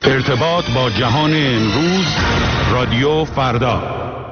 ارتباط با جهان امروز، رادیو فردا.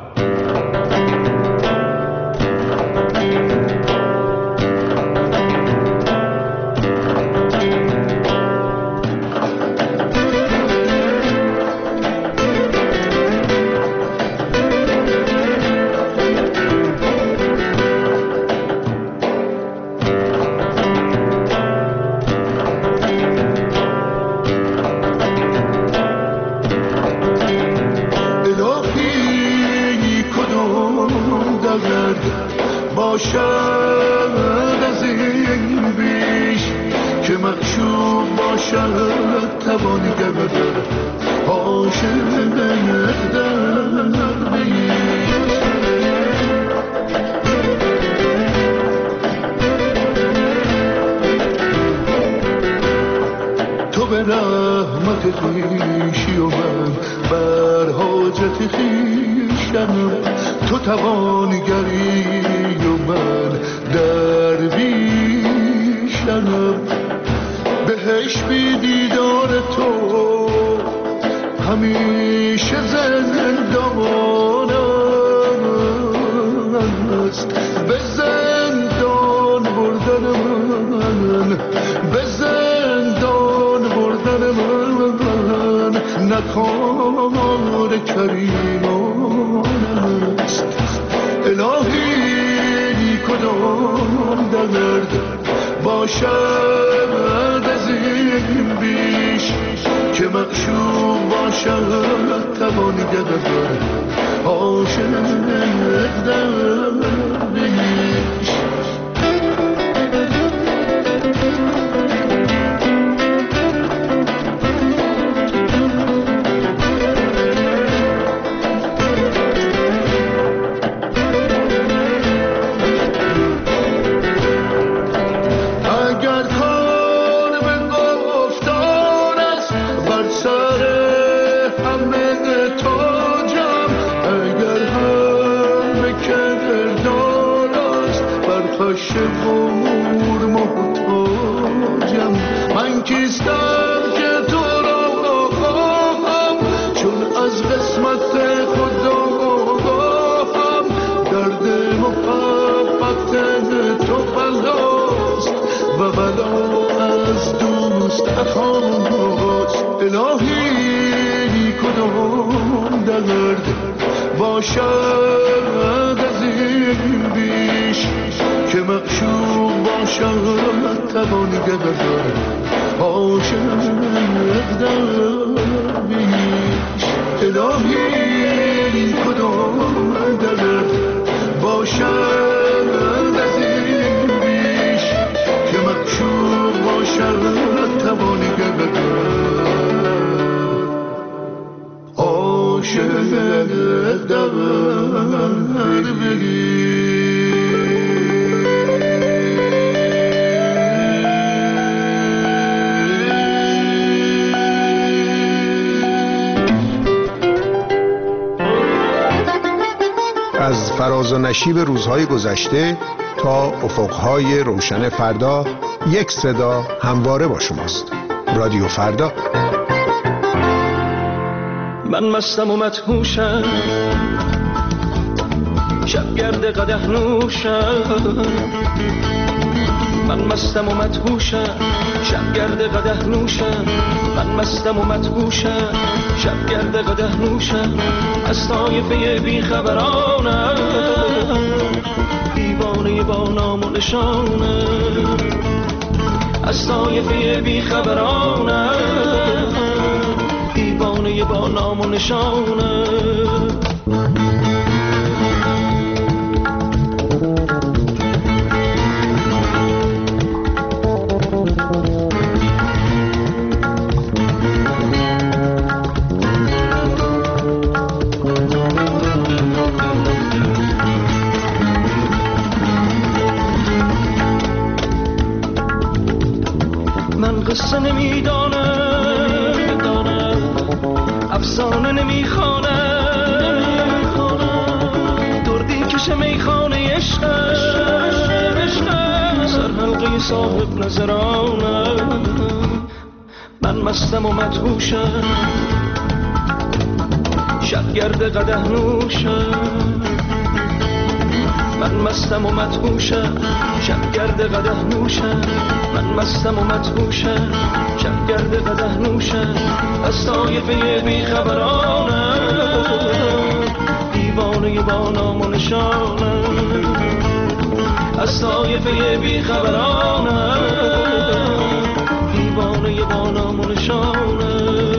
از فراز و نشیب روزهای گذشته تا افقهای روشن فردا، یک صدا همواره با شماست. رادیو فردا. من مستم و مدهوشم، شبگرد قدح نوشم. من مستم و مدهوشم، شبگرد قدح نوشم. من مستم و مدهوشم، شبگرد قدح نوشم. از طایفه بیخبرانم، دیوانه با نام و نشانم. از طایفه بیخبرانم، دیوانه با نام و نشانم. قصه نمیدانم، افسانه نمیخوانم، دردی کش میخانه عشقم، سر حلقه صاحب نظرانم. من مستم و مدهوشم، شبگرد قدح نوشم. من مستم و مدهوشم، شبگرد قدح نوشم. من مستم و مدهوشم، شبگرد قدح نوشم. از طایفه بیخبرانم، دیوانه با نام و نشانم. از طایفه بیخبرانم، دیوانه با نام و نشانم.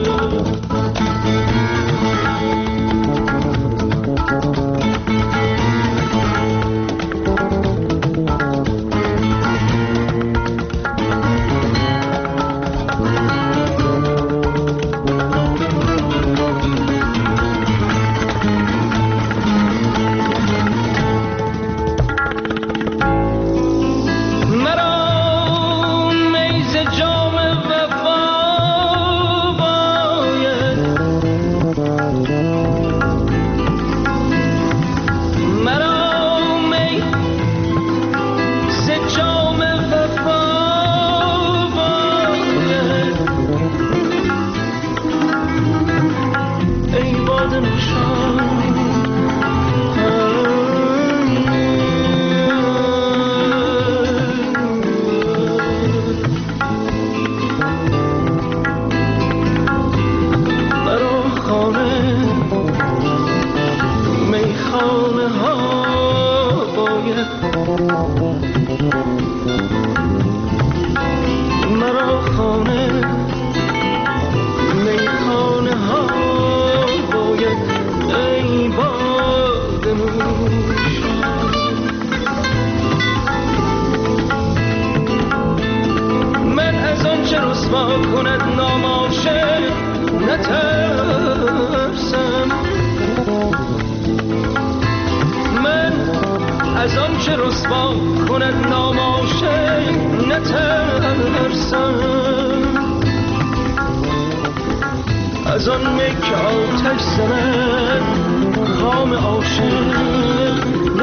از آن مک آتش زند کام عاشق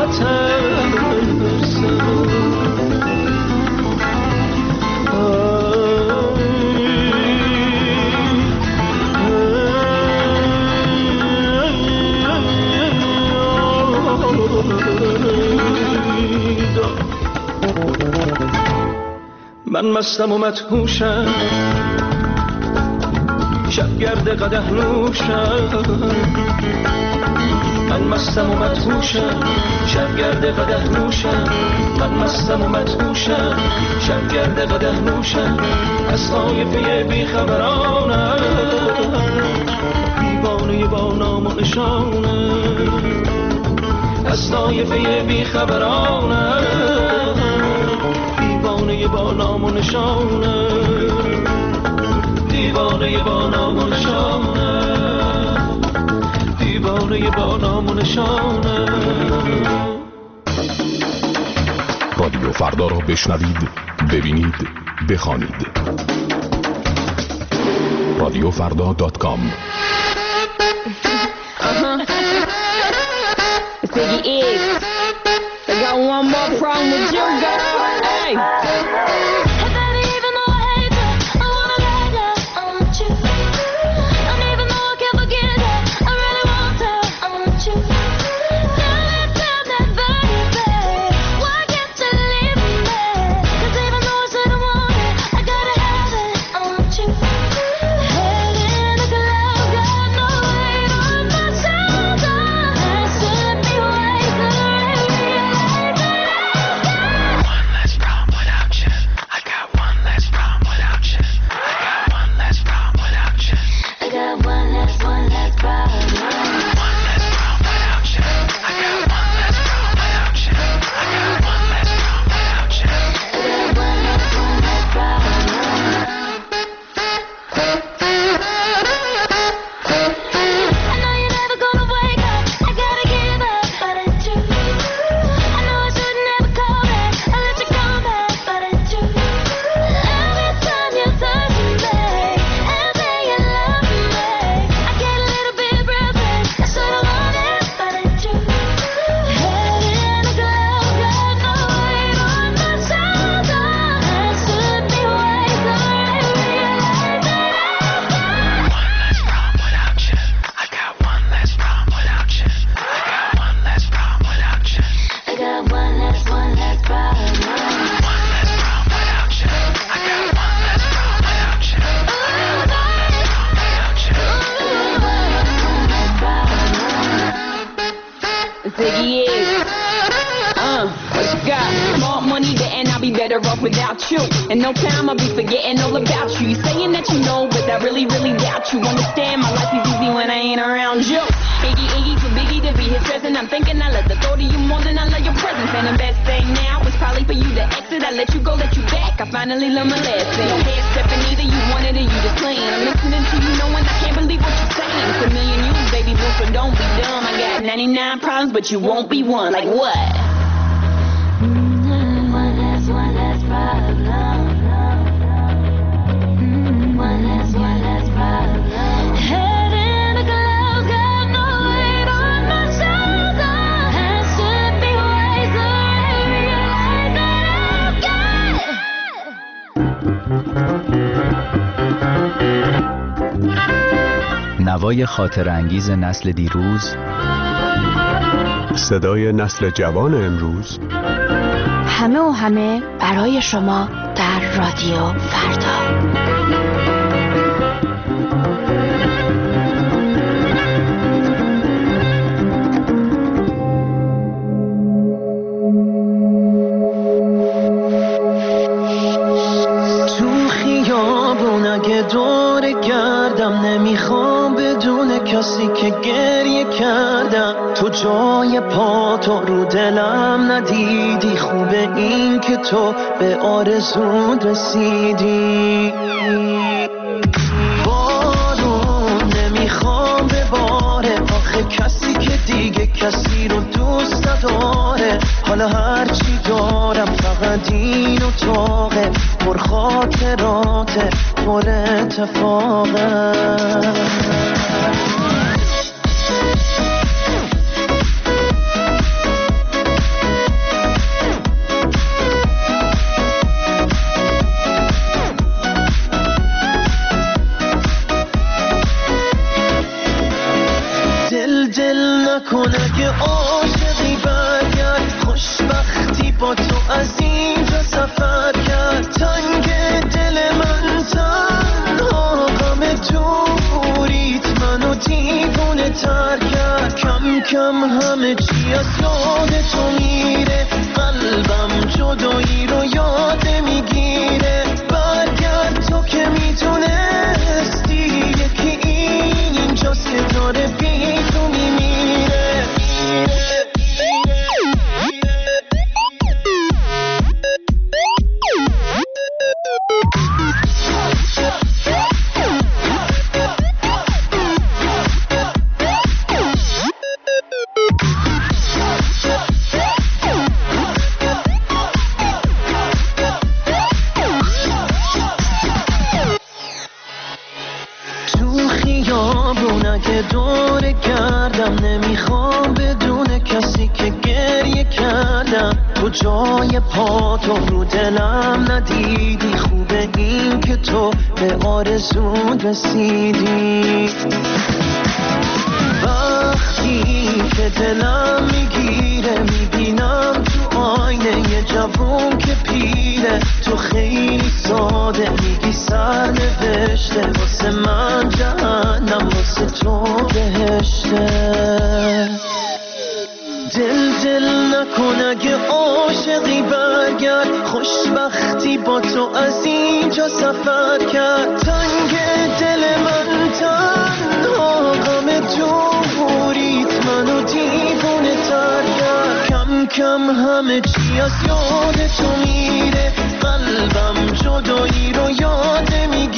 نترسم. من مستم و مدهوشم، شبگرد قدح نوشم. من مستم و مدهوشم، شبگرد قدح نوشم. من مستم و مدهوشم، شبگرد قدح نوشم. از طایفه بیخبرانم، دیوانه با نام و نشانم. از طایفه بیخبرانم، دیوانه با نام و نشانم. دیوانه با نام و نشانم. دیوانه با نام و نشانم. رادیو فردا را بشنوید، ببینید، بخوانید. radiofrda.com. It's Biggie Eggs. I got one more problem with you, girl. Hey. better off without you. In no time I'll be forgetting all about you. You saying that you know, but I really, really doubt you. Understand my life is easy when I ain't around you. Iggy, too biggie to be his present. I'm thinking I love the thought of you more than I love your presence. And the best thing now is probably for you to exit. I let you go, let you back. I finally learned my lesson. No head stepping either, you wanted or you just playing. I'm listening to you knowing I can't believe what you're saying. It's a million you, baby boo, so don't be dumb. I got 99 problems, but you won't be one. Like what? One less problem. One less problem. Head in the clouds, got no weight on my shoulder. I should be wiser and realize that I've got. نوای خاطر انگیز نسل دیروز، صدای نسل جوان امروز، همه و همه برای شما در رادیو فردا. تو خیابون اگه دور گردم نمیخوام بدون کسی که گریه کردم. تو جای پا تو رو دلم ندیدی. خوبه این که تو به آرزون رسیدی. بارون نمیخوام بباره آخه کسی که دیگه کسی رو دوست نداره. حالا هرچی دارم فقط این اتاقه، پر خاطراته پر اتفاقه. دل نکن اگه عاشقی برگرد. خوشبختی با تو از اینجا سفر کرد. تنگ دل من تنها غم دوریت منو دیوونه تر کرد. کم کم همه چی از یاد تو میره. قلبم جدایی رو یاد میگیره. برگرد تو که میتونستی. یکی اینجاست که داره بی تو میمیره. که دور گردم نمیخوام بدون کسی که گریه کردم. تو جای پا تو رو دلم ندیدی. خوبه این که تو به آرزون رسیدی. وقتی که دلم میگیره میبینم تو آینه یه جوون که پیره. تو خیلی ساده میگی سر نوشته. واسه من جهنم واسه تو بهشته. دل نکن اگه عاشقی برگرد. خوشبختی با تو از اینجا سفر کرد. تنگ دل من تنها غم دوریت منو دیوونه تر کرد. کم کم همه چی از یاد تو میره. قلبم جدایی رو یاد میگیره.